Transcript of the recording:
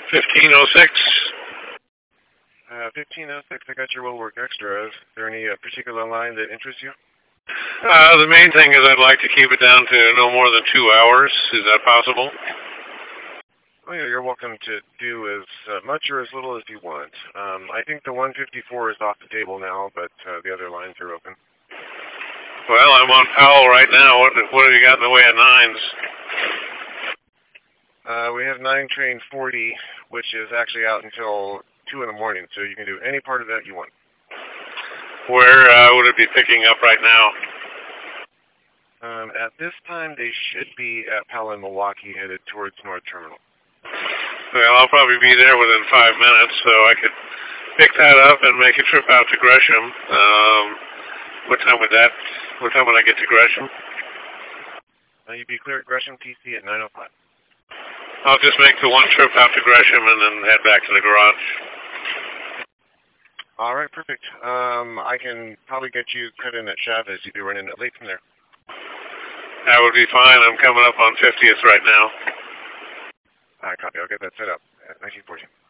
1506. 1506, I got your Will Work Extra. Is there any particular line that interests you? The main thing is I'd like to keep it down to no more than 2 hours. Is that possible? Oh, yeah, you're welcome to do as much or as little as you want. I think the 154 is off the table now, but the other lines are open. Well, I'm on Powell right now. What have you got in the way of nines? We have 9 train 40, which is actually out until 2 in the morning, so you can do any part of that you want. Where would it be picking up right now? At this time, they should be at Powell and Milwaukee, headed towards North Terminal. Well, I'll probably be there within 5 minutes, so I could pick that up and make a trip out to Gresham. What time would I get to Gresham? You'd be clear at Gresham TC at 9:05. I'll just make the one trip out to Gresham and then head back to the garage. All right, perfect. I can probably get you cut in at Chavez. You'd be running it late from there. That would be fine. I'm coming up on 50th right now. Copy. I'll get that set up at 1914.